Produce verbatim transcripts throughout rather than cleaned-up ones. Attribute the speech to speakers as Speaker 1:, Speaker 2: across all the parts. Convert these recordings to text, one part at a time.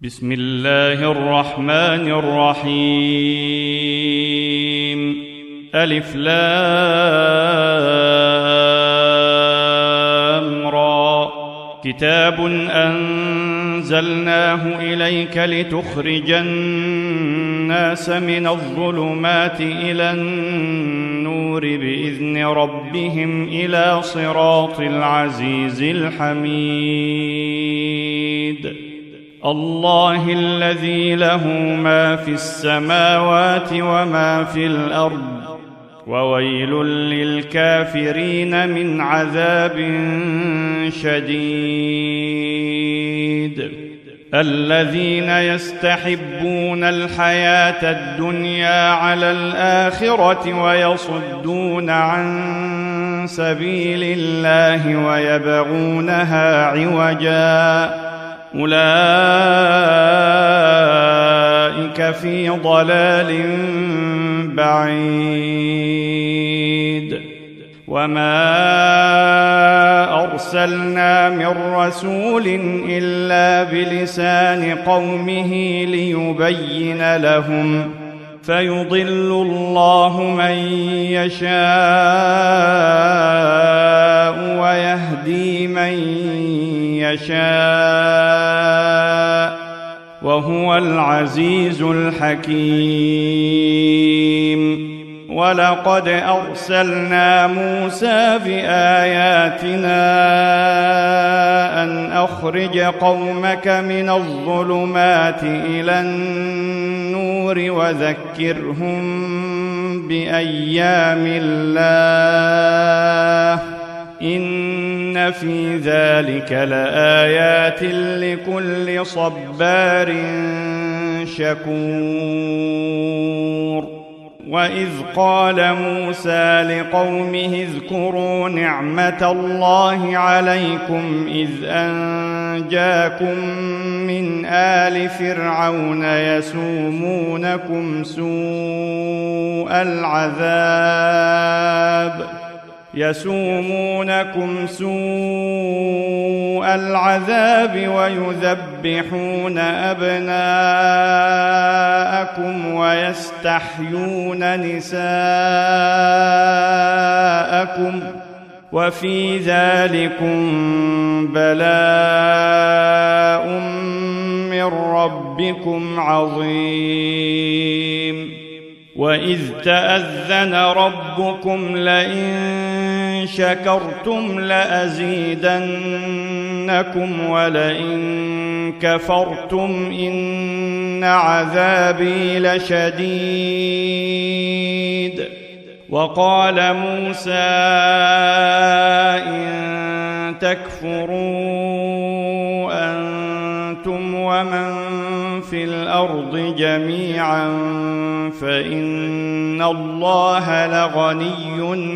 Speaker 1: بسم الله الرحمن الرحيم. ألف لام را. كتاب أنزلناه إليك لتخرج الناس من الظلمات إلى النور بإذن ربهم إلى صراط العزيز الحميد. الله الذي له ما في السماوات وما في الأرض، وويل للكافرين من عذاب شديد. الذين يستحبون الحياة الدنيا على الآخرة ويصدون عن سبيل الله ويبغونها عوجا، أولئك في ضلال بعيد. وما أرسلنا من رسول إلا بلسان قومه ليبين لهم، فيضل الله من يشاء ويهدي من يشاء، وهو العزيز الحكيم. ولقد أرسلنا موسى بآياتنا أن أخرج قومك من الظلمات إلى النور وذكرهم بأيام الله، إن في ذلك لآيات لكل صبار شكور. وإذ قال موسى لقومه اذكروا نعمة الله عليكم إذ أنجاكم من آل فرعون يسومونكم سوء العذاب يسومونكم سوء العذاب ويذبحون أبناءكم ويستحيون نساءكم، وفي ذلكم بلاء من ربكم عظيم. وإذ تأذن ربكم لئن شكرتم لأزيدنكم ولئن كفرتم إن عذابي لشديد. وقال موسى إن تكفروا أنتم ومن في الأرض جميعا فإن الله لغني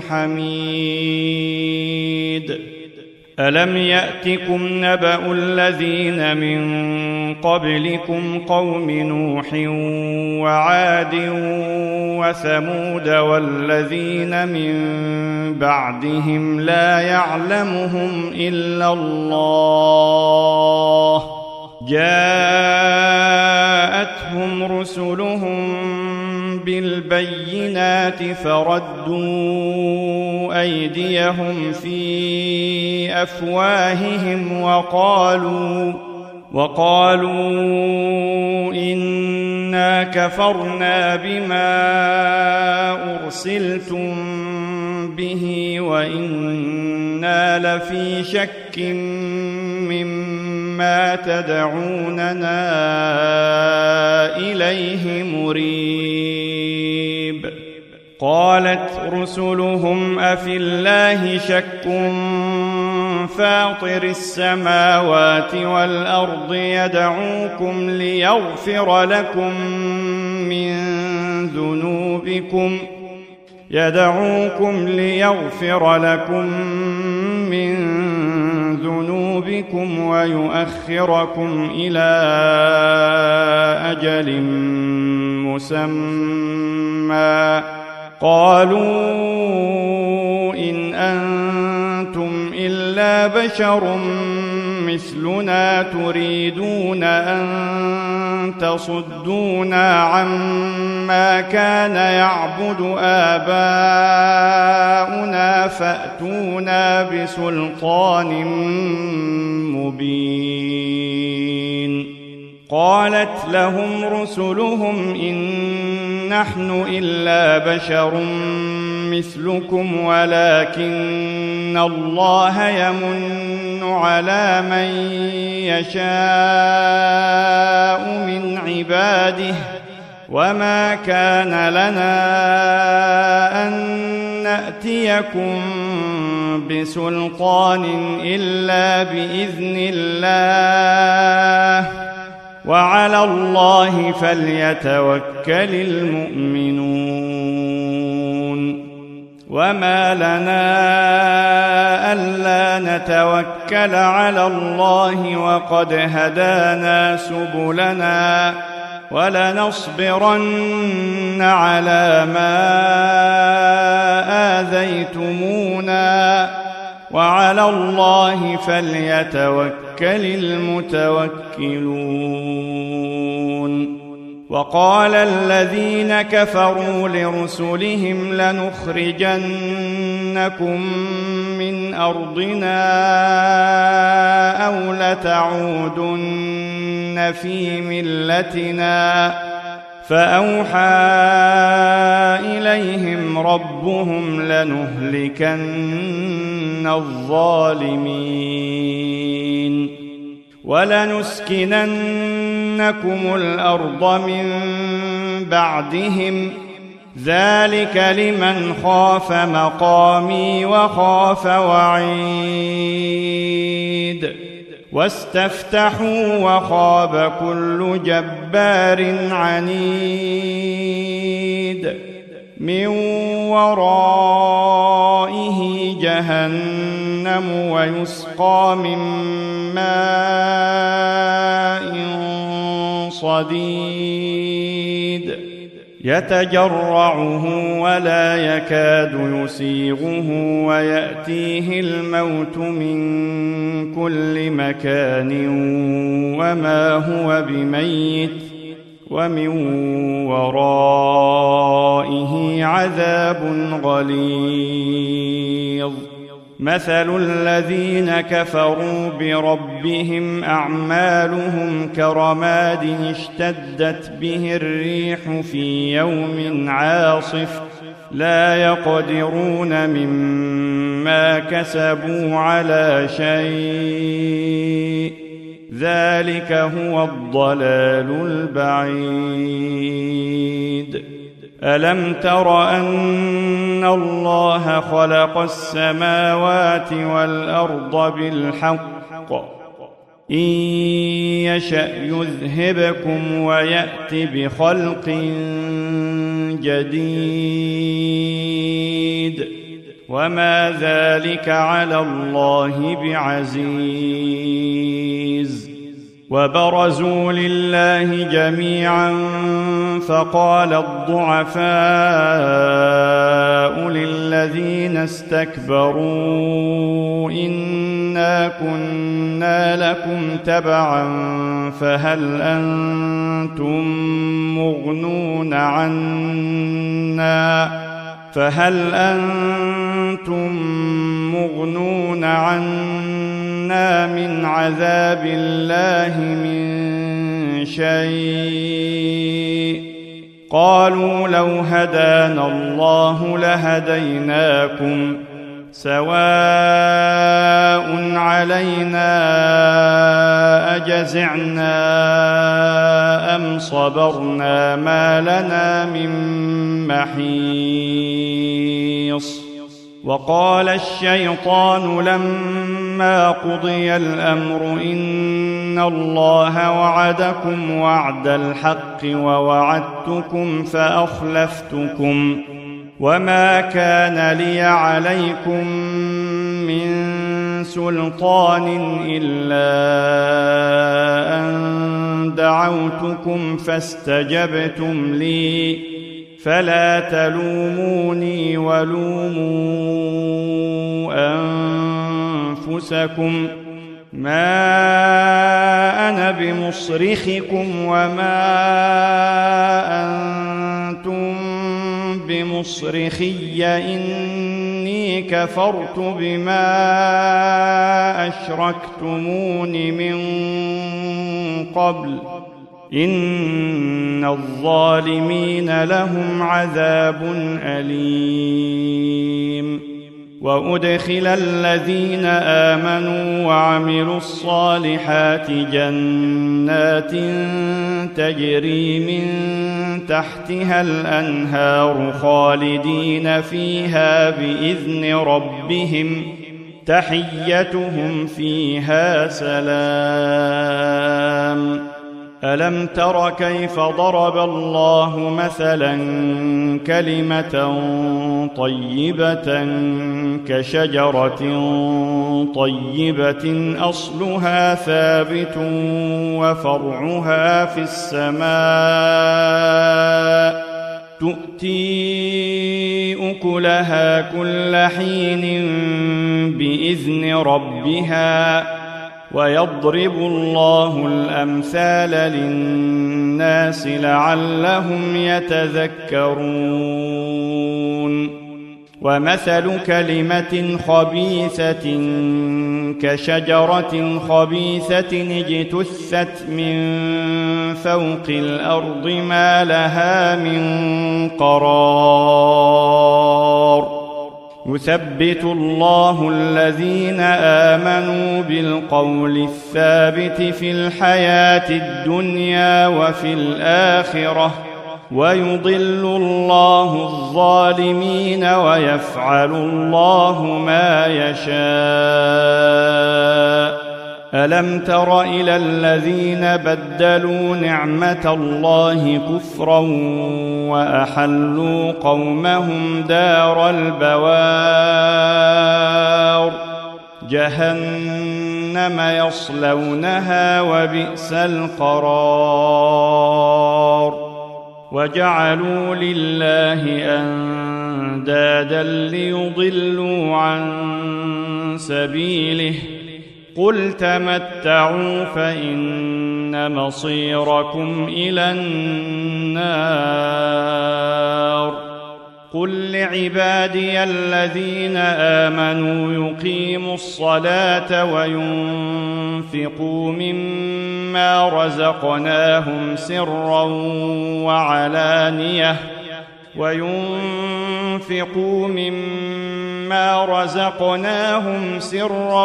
Speaker 1: حميد. ألم يأتكم نبأ الذين من قبلكم قوم نوح وعاد وثمود والذين من بعدهم لا يعلمهم إلا الله، جاءتهم رسلهم بالبينات فردوا أيديهم في أفواههم وقالوا وقالوا إنا كفرنا بما أرسلتم به وإنا لفي شك مما تدعوننا إليه مريب. قالت رسلهم أفي الله شك فاطر السماوات والأرض يدعوكم ليغفر لكم من ذنوبكم يدعوكم ليغفر لكم من ذنوبكم ويؤخركم إلى أجل مسمى. قالوا إن أنتم إلا بشر مثلنا تريدون أن تصدونا عما كان يعبد آباؤنا فأتونا بسلطان مبين. قالت لهم رسلهم إن نحن إلا بشر مثلكم ولكن الله يمن على من يشاء من عباده وما كان لنا أن نأتيكم بسلطان إلا بإذن الله وعلى الله فليتوكل المؤمنون. وما لنا ألا نتوكل على الله وقد هدانا سبلنا ولنصبرن على ما آذيتمونا وعلى الله فليتوكل المتوكلون. وقال الذين كفروا لرسلهم لنخرجنكم من أرضنا أو لتعودن في ملتنا فأوحى إليهم ربهم لنهلكن الظالمين ولنسكننكم الأرض من بعدهم ذلك لمن خاف مقامي وخاف وعيد. واستفتحوا وخاب كل جبار عنيد من ورائه جهنم ويسقى من ماء صديد يتجرعه ولا يكاد يسيغه ويأتيه الموت من كل مكان وما هو بميت ومن ورائه عذاب غليظ. مثل الذين كفروا بربهم أعمالهم كرماد اشتدت به الريح في يوم عاصف لا يقدرون مما كسبوا على شيء ذلك هو الضلال البعيد. ألم تر أن الله خلق السماوات والأرض بالحق إن يشأ يذهبكم ويأت بخلق جديد وما ذلك على الله بعزيز. وبرزوا لله جميعا فقال الضعفاء للذين استكبروا إنا كنا لكم تبعا فهل أنتم مغنون عنا فهل أنتم مغنون عنا من عذاب الله من شيء قالوا لو هدانا الله لهديناكم سواء علينا أجزعنا أم صبرنا ما لنا من محيص. وقال الشيطان لما قضي الأمر إن الله وعدكم وعد الحق ووعدتكم فأخلفتكم وما كان لي عليكم من سلطان إلا أن دعوتكم فاستجبتم لي فلا تلوموني ولوموا أنفسكم ما أنا بمصرخكم وما أنتم بمصرخي إني كفرت بما أشركتمون من قبل إن الظالمين لهم عذاب أليم. وأدخل الذين آمنوا وعملوا الصالحات جنات تجري من تحتها الأنهار خالدين فيها بإذن ربهم تحيتهم فيها سلام. ألم تر كيف ضرب الله مثلا كلمة طيبة كشجرة طيبة أصلها ثابت وفرعها في السماء تؤتي أكلها كل حين بإذن ربها ويضرب الله الأمثال للناس لعلهم يتذكرون. ومثل كلمة خبيثة كشجرة خبيثة اجتثت من فوق الأرض ما لها من قرار. يثبت الله الذين آمنوا بالقول الثابت في الحياة الدنيا وفي الآخرة ويضل الله الظالمين ويفعل الله ما يشاء. ألم تر إلى الذين بدلوا نعمة الله كفرا وأحلوا قومهم دار البوار جهنم يصلونها وبئس القرار. وجعلوا لله أندادا ليضلوا عن سبيله قل تمتعوا فإن مصيركم إلى النار. قل لعبادي الذين آمنوا يقيموا الصلاة وينفقوا مما رزقناهم سرا وعلانية وينفقوا مما رزقناهم سرا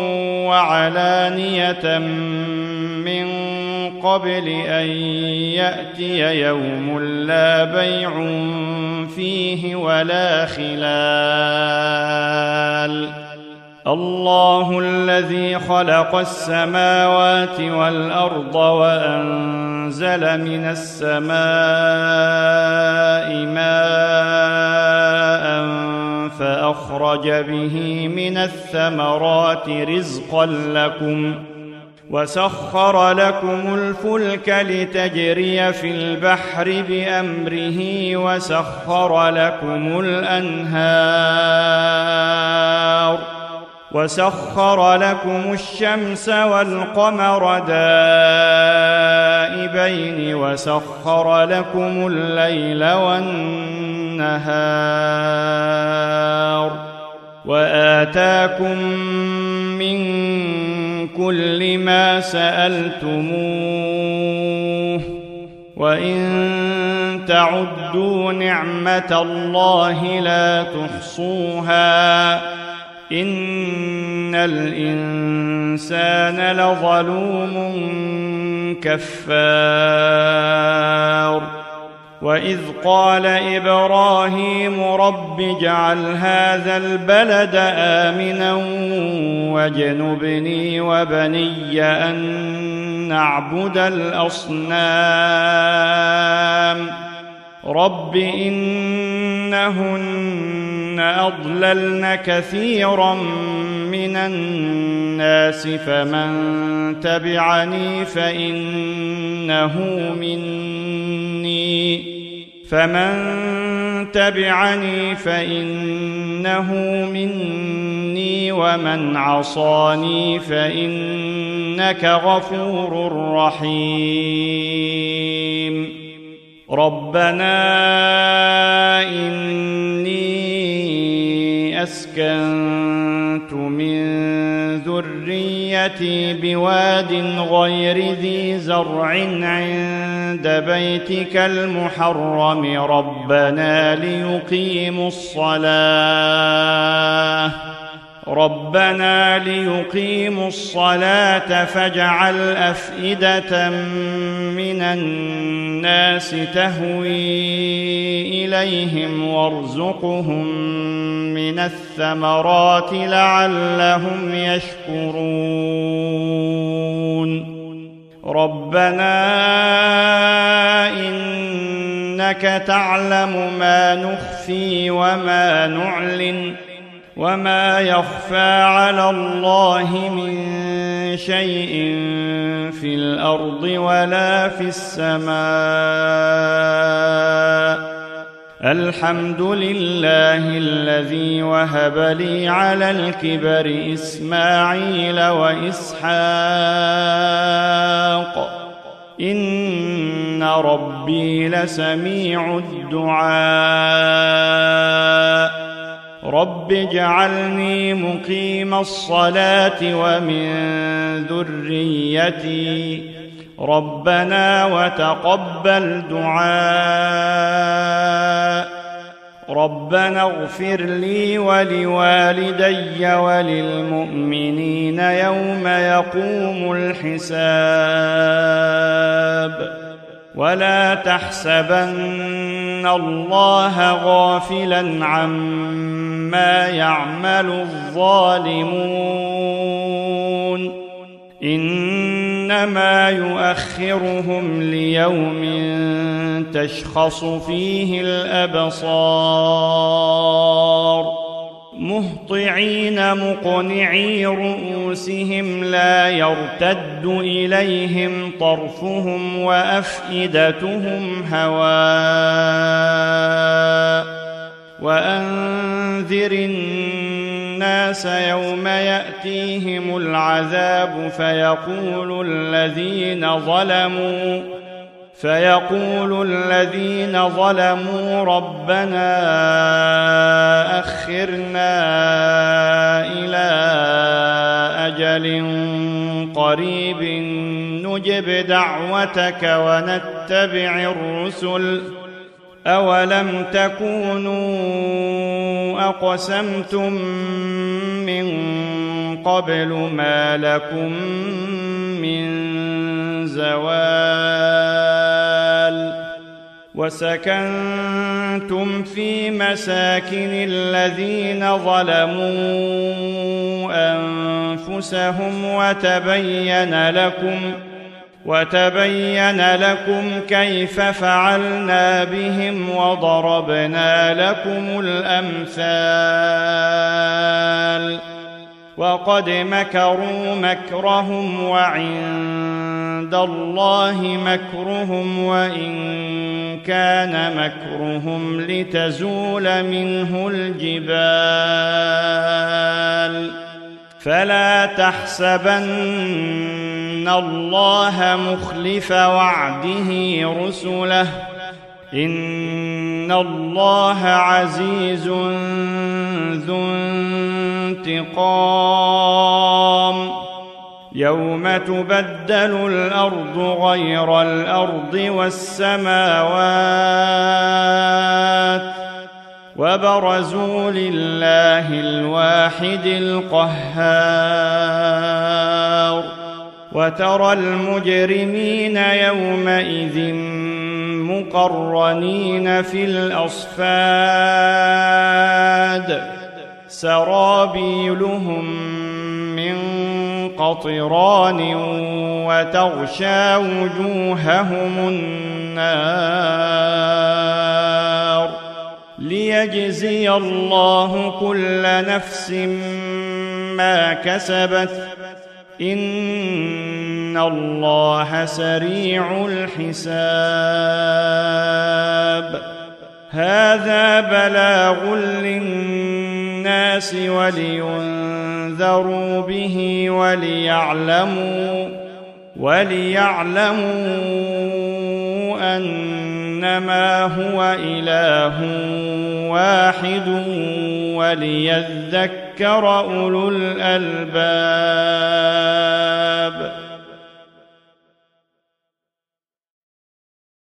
Speaker 1: وعلانية من قبل أن يأتي يوم لا بيع فيه ولا خلال. الله الذي خلق السماوات والأرض وأنزل من السماء ماء فأخرج به من الثمرات رزقا لكم وسخر لكم الفلك لتجري في البحر بأمره وسخر لكم الأنهار وسخر لكم الشمس والقمر دائبين وسخر لكم الليل والنهار وآتاكم من كل ما سألتموه وإن تعدوا نعمة الله لا تحصوها إن الإنسان لظلوم كفار. وإذ قال إبراهيم رب اجعل هذا البلد آمنا واجنبني وبني أن نعبد الأصنام رب إنهن أضللن كثيرا من الناس فمن تبعني فإنه مني فمن تبعني فإنه مني ومن عصاني فإنك غفور رحيم ربنا إني أسكنت من ذريتي بواد غير ذي زرع عند بيتك المحرم ربنا ليقيموا الصلاة ربنا ليقيموا الصلاة فاجعل أفئدة من الناس تهوي إليهم وارزقهم من الثمرات لعلهم يشكرون ربنا إنك تعلم ما نخفي وما نعلن وما يخفى على الله من شيء في الأرض ولا في السماء الحمد لله الذي وهب لي على الكبر إسماعيل وإسحاق إن ربي لسميع الدعاء رب اجعلني مقيم الصلاة ومن ذريتي ربنا وتقبل دعاء ربنا اغفر لي ولوالدي وللمؤمنين يوم يقوم الحساب ولا تحسبن الله غافلا عما يعمل الظالمون إنما يؤخرهم ليوم تشخص فيه الأبصار مهطعين مقنعي رؤوسهم لا يرتد إليهم طرفهم وأفئدتهم هواء وأنذر الناس يوم يأتيهم العذاب فيقول الذين ظلموا فيقول الذين ظلموا ربنا أخرنا إلى أجل قريب نجب دعوتك ونتبع الرسل أولم تكونوا أقسمتم من قبل ما لكم من زوال وسكنتم في مساكن الذين ظلموا أنفسهم وتبين لكم وتبين لكم كيف فعلنا بهم وضربنا لكم الأمثال وقد مكروا مكرهم وعند الله مكرهم وإن كان مكرهم لتزول منه الجبال فلا تحسبن الله مخلف وعده رسله إن الله عزيز ذو انتقام يوم تبدل الأرض غير الأرض والسماوات وبرزوا لله الواحد القهار وترى المجرمين يومئذ مقرنين في الأصفاد سرابيلهم من قطران وتغشى وجوههم النار ليجزي الله كل نفس ما كسبت إن الله سريع الحساب هذا بلاغ للناس ولينذروا به وليعلموا وليعلموا أنما هو إله واحد وليذكر أولو الألباب.